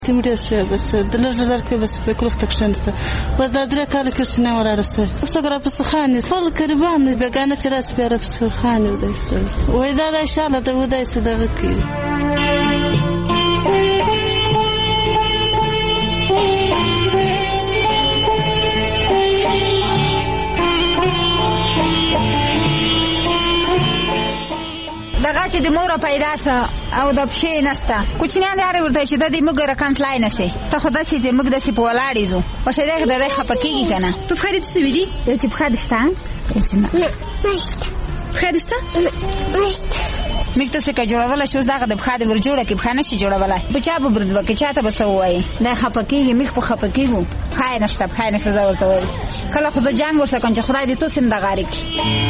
تیمډه شو بس د لږ کې بس په کلوخ تکشنسته بس د درې کال کې سینه ولاړه سه څنګه په سخانه خپل قربان بیگانه چې راس پیره په سخانه ودایسته وای دا ان شاء الله ته ودایسته دا وکي دغه چې د مور پیدا سه او د پښې نسته کوچنیان لري ورته چې د دې موږ رکانت لای نه سي ته خدای چې موږ د سي په ولاړې زو او شه دغه د خپکیږي کنه په خرید څه ویدي چې په خدستان خدستان میکته څه کا جوړول شو زغه د بخاده ور جوړه کې بخانه شي جوړولای بچا به برد وکي چاته بسوي د خپکیږي میخ په خپکیږي خای نشته زورته وای کله خدای جنگ ورته کنه خدای دې تو سم د غاری کی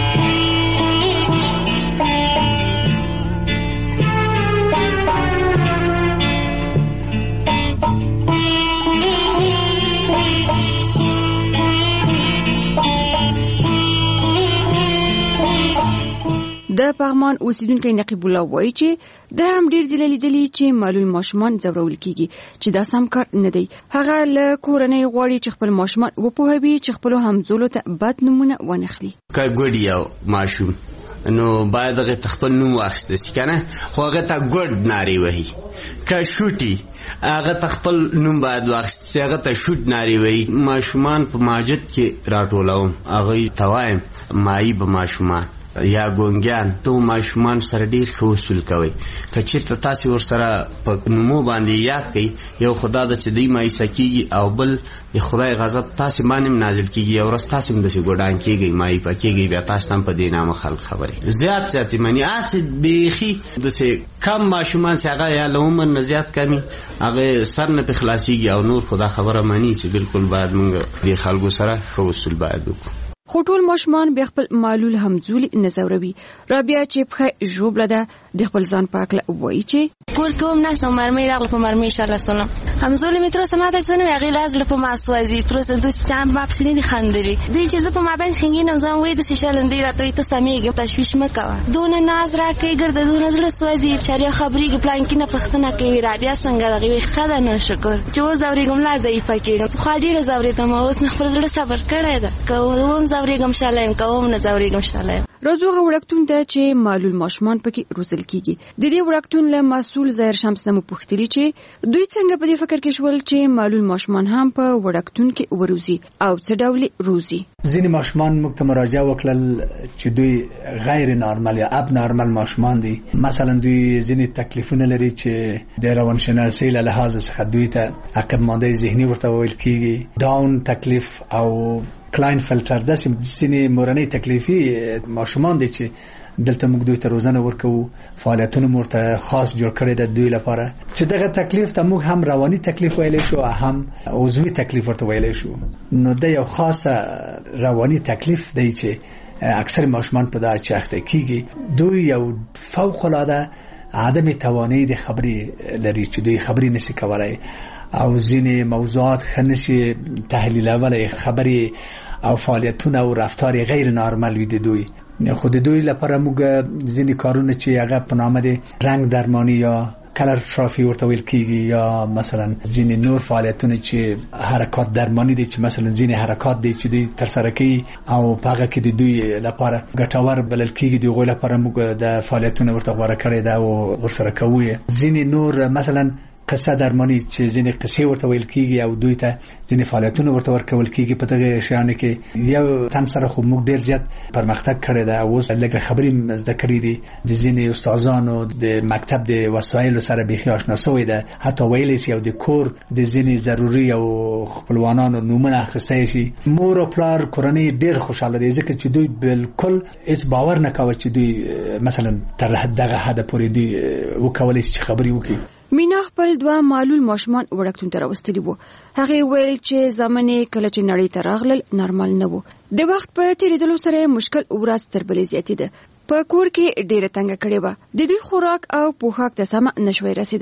د پغمان اوسیدونکو نقیب الله وایي چې د هم ډیر ځله لیدلی چې معلول ماشومان ځورول کیږي چې دا سم کار نه دی. هغه له کورنۍ غواړي چې خپل ماشومان وپوهوي چې خپل همزولو ته بد نمونه ونخلي. که ګډ یو ماشوم نو باید هغه خپل نوم واخیسته شي کنه خو هغه ته ګډ ناری وهي که شوټي هغه خپل نوم باید واخیسته شي هغه ته شوټ ناری وهي. ماشومان په ماجد کې راټولوم هغه توایم مای به ماشومان یا ګونګیان ته ماشومان سره ډیر ښه وصول کوي که چېرته تاسې ورسره په نومو باندې یاد کړئ یو خدا د چې دوی مایوسه کېږي او بل د خدای غضب تاسې باندې هم نازل کېږي یو ورځ تاسې هم داسې ګوډان کېږئ مایوسه کېږئ بیا تاسې ته هم په دې نامه خلک خبرې زیات مني هسې بیخي داسې کم ماشومان چې هغه یا له عمر نه زیات کمي هغه سر نه پې خلاصېږي او نور خو دا خبره مني چې بالکل باید موږ د خلکو سره ښه وصول باید وکړو. خو ټول ماشومان بیا خپل معلول همزولي نه ځوروي. رابعه چې پخه ژوبله ده د خپل ځان په هکله وایي چې کور کې هم ناست او مرمۍ راغله په مرمۍ انشاءالله سلام همزولي مې تر اوسه ماته څه نه وي هغې لاس زړه په ما سوځي تر اوسه دوی چې ما پسې نه دي خندلي دوی چې زه په ما باندې خنګېنم زه هم وایي داسې شلندۍ راته وایي ته سمېږې تشویش مه کوه دونه ناز راکوي ګرده دونه زړه سوځي بچاریا خبرېږي پلانکي نه پوښتنه کوي رابعه څنګه دغې وایي ښه ده نه شکر چې اوس ځورېږم لا ضعیفه کېږم پخوا ډېره ځورېدم اوس مې خپل زړه صبر کړی ده که هم ځورېږم انشاءالله یم کوم نه ځورېږم انشاءالله یم. راځو هغه وړکتون ته چې معلول ماشومان پکې روزل کیږي. د دې وړکتون له مسؤل ظاهر شمس نه مو پوښتلي چې دوی څنګه په دې فکر کې شول چې معلول ماشومان هم په وړکتون کې وروزي او څه ډول روزي. ځینې ماشومان موږ ته مراجعه وکړل چې دوی غیر نارمل یا اب نارمل ماشومان دي. مثلا دوی ځینې تکلیفونه لري چې د روانشناسۍ له لحاظ څخه دوی ته عقب مانده ذهني ورته ویل کیږي داون تکلیف او کلاین فلټر داسې ځینې مورنۍ تکلیفي ماشومان دي چې دلته موږ دوی ته روزنه ورکوو فعالیتونه مو ورته خاص جوړ کړی د دوی لپاره چې دغه تکلیف ته موږ هم رواني تکلیف ویلی شو هم عضوي تکلیف ورته ویلی شو. نو د یو خاصه رواني تکلیف دی چې اکثر ماشومان په دا چاخته کیږي دوی یو فوق العاده عدم توانایی د خبرې لري چې دوی خبرې نشي کولای او ځینې موضوعات ښه نشي تحلیلولی خبرې او فعالیتونه او رفتار غیر نارمل وي د دوی. خو د دوی لپاره موږ ځینې کارونه چې هغه په نامه د رنګ درمانی یا کلر ترافی ورته ویل کیږي یا مثلا ځینې نور فعالیتونه چې حرکات درمانی دي چې مثلا ځینې حرکات دي چې دوی ترسره کوي او په هغه کې د دوی لپاره ګټور بلل کیږي د هغوی لپاره موږ د فعالیتونه ورته غوره کړی ده او ورسره کوو. ځینې نور مثلا قصه درمانی چې ځینې قصې ورته ویل کیږي او دوی ته ځینې فعالیتونه ورته ورکول کیږي په دغه شیانو کې یو تن سره خو موږ ډېر زیات پرمختګ کړی ده او اوس لږ خبرې زده کړې دي د ځینې استادانو د مکتب د وسایلو سره بیخي آشنا سوی ده حتی ویلی شي او د کور د ځینې ضروري او خپلوانانو نومونه اخیستی شي. مور او پلار کورنۍ ډېر خوشحاله دي ځکه چې دوی بالکل هېڅ باور نه کوي چې دوی مثلا تر دغه حده پورې دوی وکولی شي چې خبرې وکړي. مینا خپل دوه معلول ماشومان وړکتون ته راوستلي وو. هغې ویل چې زمانې کله چې نړۍ ته راغلل نارمل نه وو. د وخت په تېرېدلو سره مشکل ورځ تر بلې زیاتېده. په کور کې ډېره تنګه کړې وه. د دوی خوراک او پوښاک ته سمه نشوی رسېدی.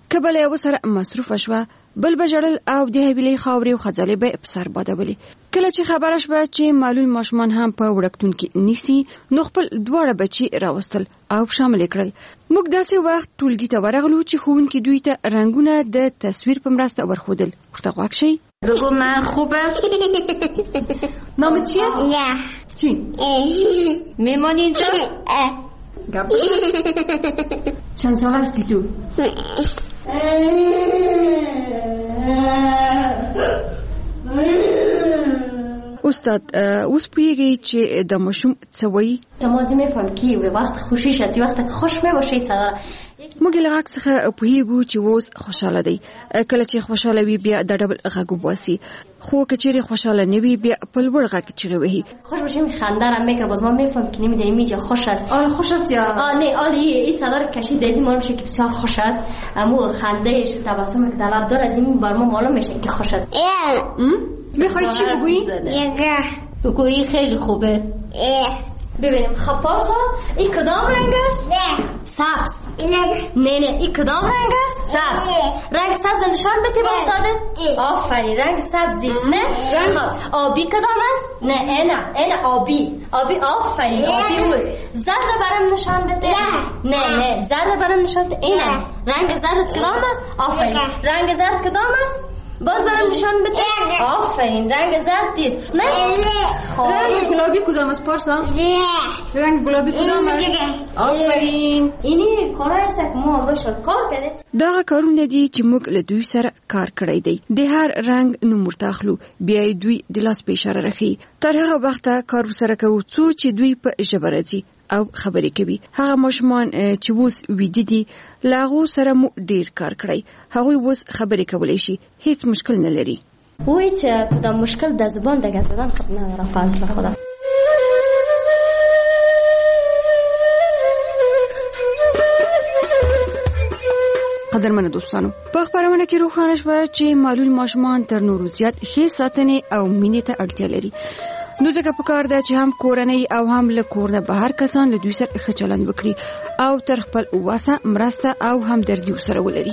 کبل یو سره مصروف شوه بل بجړل او د هویلې خاورې او خځلې به په سر بادولې. کله چې خبره شوه چې معلول ماشومان هم په وړکتون کې نیسی نو خپل دواړه بچي راوستل او شامل کړل. موږ داسې وخت ټولګي ته ورغلو چې ښوونکي دوی ته رنګونه د تصویر په مرسته ورښودل. ورته غوږ شئ. بگو من خوبم. نامت چیه؟ نه. چی؟ میمانی اینجا؟ چند سال هستی تو؟ استاد اوس پوهیږي چې د ماشوم څه وایي؟ تمازی میفهم که وقت خوشیش هستی وقت خوش میباشی صداره. موږ له غږ څخه پوهیږو چې اوس خوشاله دی. کله چې خوشاله وي بیا د ډبل غږ وباسي، خو که چیرې خوشاله نه وي بیا په لوړ غږ چیغې وهي. خوش باشه میخنده را میکره باز ما میفهم که نمیدونیم اینجا خوش است. آل خوش است یا نه آل این صدا رو کشید دیدی معلوم میشه که بسیار خوش است. اما خندهش تبسمی که در لب داره از این بر ما معلوم میشه که خوش است. میخوای چی بگویی؟ بگویی خیلی خوبه. ببینیم خب پارسا این کدام رنگ است؟ سبز. نه این کدام رنگ است؟ سبز. رنگ سبز نشان بده بساده. آفرین رنگ سبزی است نه؟ خب آبی کدام است؟ نه اینا آبی آفرین آبی اوست. زرد برام نشان بده. نه زرد برام نشان بده. اینا رنگ زرد کدام است؟ آفرین رنگ زرد کدام است؟ باز برام نشان بده. آفرین رنگ زرد است. نه رنگ گلابی کدام است پارسا؟ رنگ گلابی کدام است؟ آفرین اینی کارای است که ما امروز کار کردیم. دا کارونه دي چې موږ له دوی سره کار کړی دی. د هر رنگ نوم ورته اخلو بیا دوی د لاس په اشاره راخي. تر هغه وخته کار سره کوو څو چې دوی په ژبه راځي او خبرې کوي. هغه ماشومان چې اوس ویده دي له هغو سره مو ډیر کار کړی. هغوی اوس خبرې کولی شي، هیڅ مشکل نه لري. وای چې کدام مشکل د زبان د گپ زدن خب نداره فضل خدا. قدرمنو دوستانو په خبرونه کې روښانه شوه چې معلول ماشومان تر نورو زیات ښې ساتنې او مینې ته اړتیا لري. نو ځکه پکار ده چې هم کورنۍ او هم له کور نه بهر کسان له دوی سره ښه چلند وکړي او تر خپل وسه مرسته او همدردي ورسره ولري.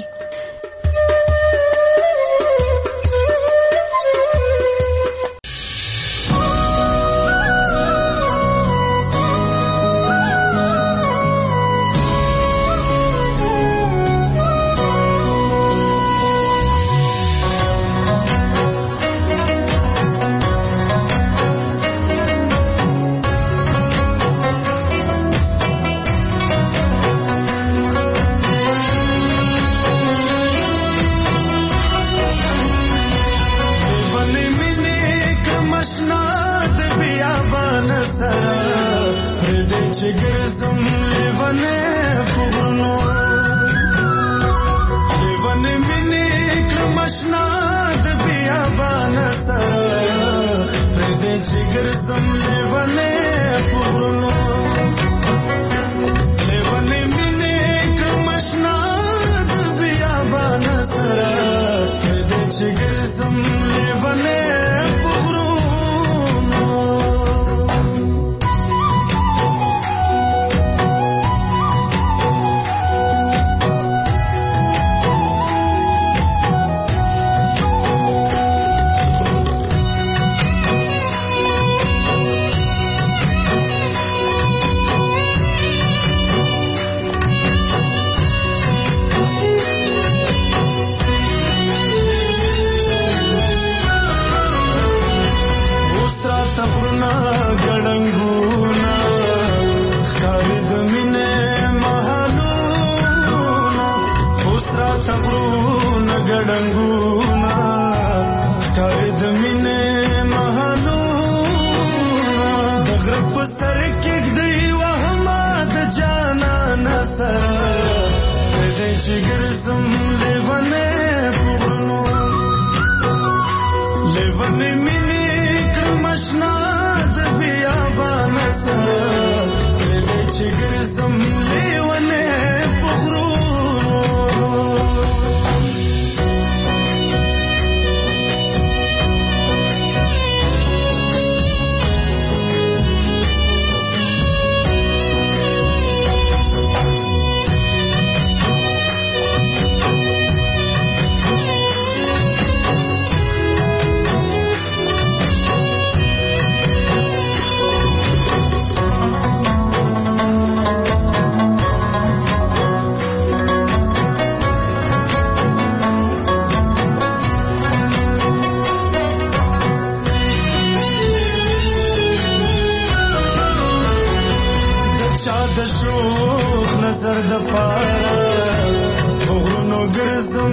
شوخ نظر د پاره غرونو ګرځم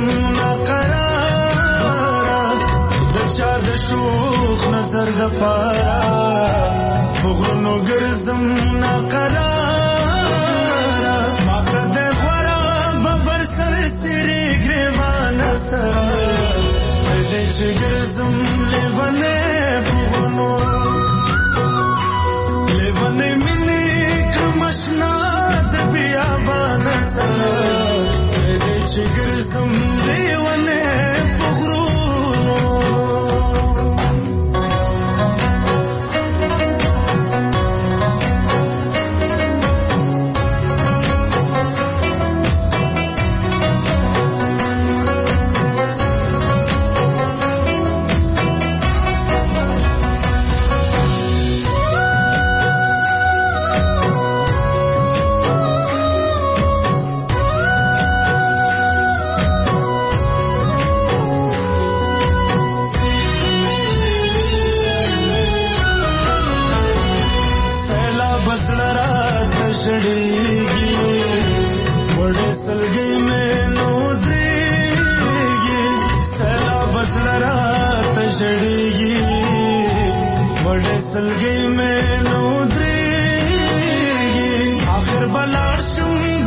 ناقراره د چا د شوخ نظر د پاره غرونو ګرځم ناقراره ماته د غورا ببر سر سری ګریوان سره دې چې ګرځم لیوانه غرونو لیوانه مینه کمشنا د بیابان سره دې چې ګرځم لیوانه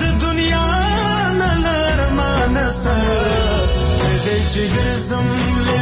ګرځم